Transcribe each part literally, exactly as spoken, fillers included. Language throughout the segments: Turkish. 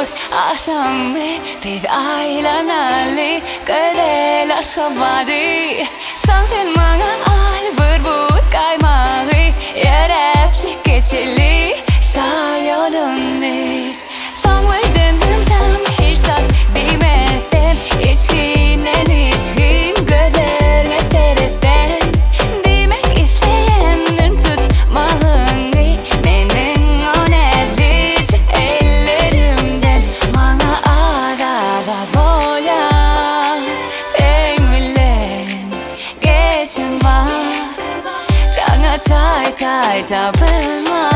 Burbut akşamı bir aylanali Gödeler şabadi Sansen bana al burbut kaymağı Yerepsi geçili Şayolunni Fangway döndüm tam hiç tat bilmezsem İçkinen içkin gözlerine seyresen Demek isteyenlerim tutmalını Benim o nezic ellerimden Bana arada boyan Sen bilen geçin var Sana tay tay tapılma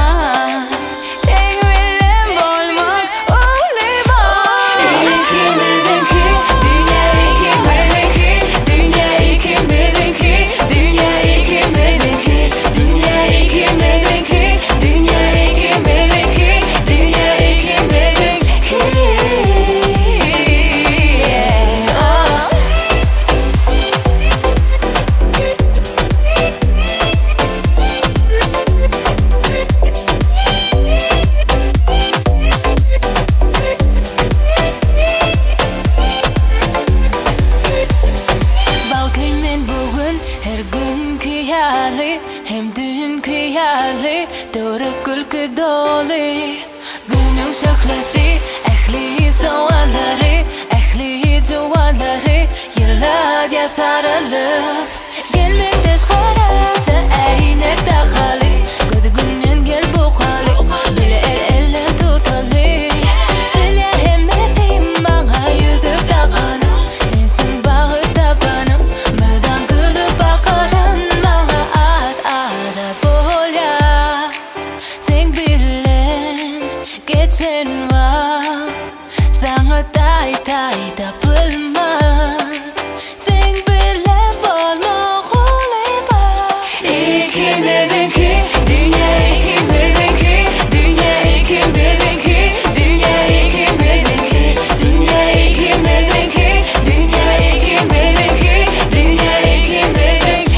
Her gün kıyali, hem dün kıyali Doğru gülkü dolu Günün şöhleti, ehli zavalları Ehli cuvalları Yıllarca sarılıp Gelmek teşkaraca, eynek dağali Gödü günden gel bu kali Böyle el eller tutalı Eller hem de tim bana yüzüp dağanım Sensin bağı tabanım Meden gülüp bakarım Bana at at bolya Sen bilen geçen var Sana tay tay tapılmaz Sen bilen bolma kulüba İkimizin dünya ikimizin Dünya ikimizin Dünya ikimizin Dünya ikimizin Dünya ikimizin Dünya ikimizin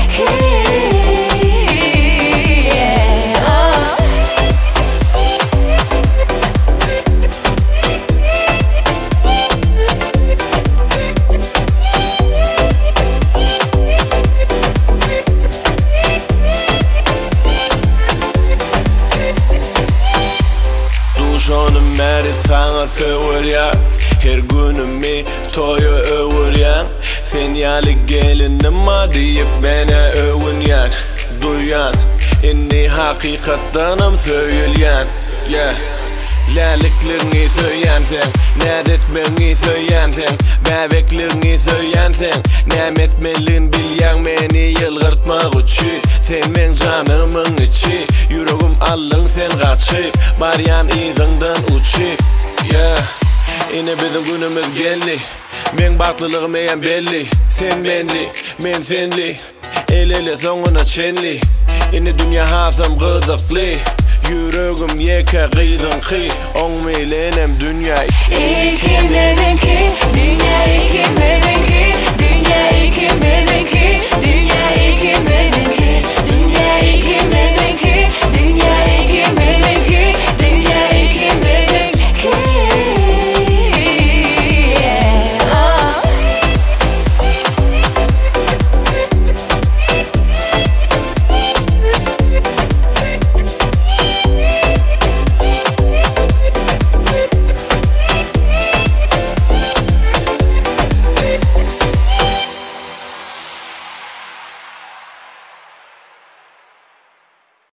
Duşanım meri sana söver ya Her günümü toyu över ya Sen yali gelinim ha deyip bana övün yan Duyan inni hakikattanım söyleyen yeah. Lalikliğini söyleyen sen Nedetmeni söyleyen sen Bebekliğini söyleyen sen Nemetmelin bilyen beni yılgırtmak için Sen men canımın içi Yüreğim allın sen kaçıp Baryan izinden uçup yeah. Yine bizim günümüz geldi Men baklılığım eyen belli Sen benli, men senli El ele sonuna çenli Yine dünya hasım kızıklı Yüreğim yeka gıydın kı On milenem dünya İkimizin ki